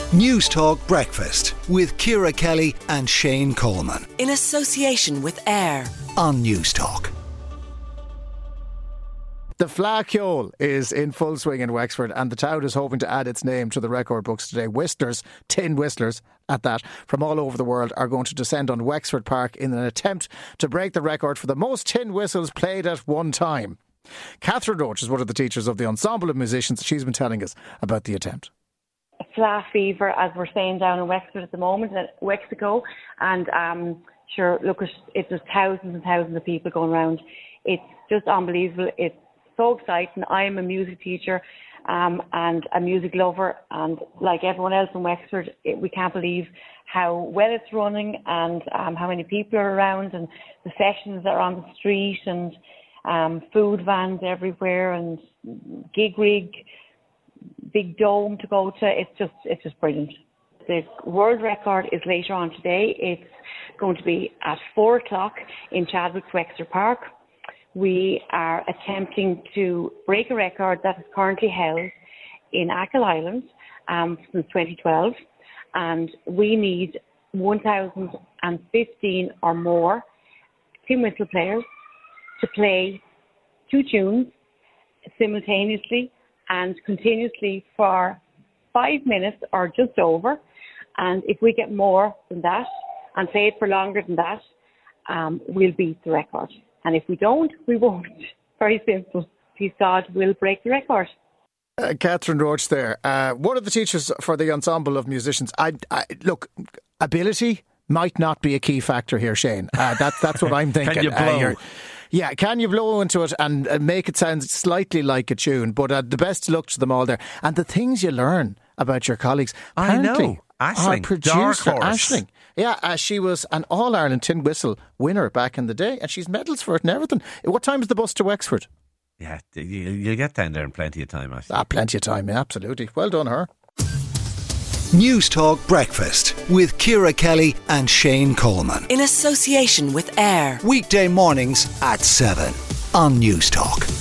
News Talk Breakfast with Ciara Kelly and Shane Coleman. In association with AIR On News Talk. The Flacciole is in full swing in Wexford, and the town is hoping to add its name to the record books today. Whistlers, tin whistlers at that, from all over the world are going to descend on Wexford Park in an attempt to break the record for the most tin whistles played at one time. Catherine Roach is one of the teachers of the ensemble of musicians. She's been telling us about the attempt. Flat fever, as we're saying down in Wexford at the moment, weeks ago, and sure, look, it's just thousands and thousands of people going around. It's just unbelievable. It's so exciting. I'm a music teacher and a music lover, and like everyone else in Wexford, we can't believe how well it's running and how many people are around, and the sessions that are on the street, and food vans everywhere, and gig rig, big dome to go to. It's just brilliant. The world record is later on today. It's going to be at 4:00 in Chadwick's Wexford Park. We are attempting to break a record that is currently held in Achill Island since 2012, and we need 1,015 or more tin whistle players to play 2 tunes simultaneously and continuously for 5 minutes or just over. And if we get more than that and play it for longer than that, we'll beat the record. And if we don't, we won't. Very simple. Please God, we'll break the record. Catherine Roach there. One of the teachers for the ensemble of musicians. Look, ability might not be a key factor here, Shane. That's what I'm thinking. Can you blow? Yeah, can you blow into it and make it sound slightly like a tune? But the best of luck to them all there. And the things you learn about your colleagues. I know. Our Aisling, producer, dark horse. Aisling. Yeah, she was an All-Ireland tin whistle winner back in the day, and she's medals for it and everything. What time is the bus to Wexford? Yeah, you'll get down there in plenty of time, I think. Plenty of time, yeah, absolutely. Well done, her. News Talk Breakfast with Ciara Kelly and Shane Coleman. in association with AIR. Weekday mornings at 7 on News Talk.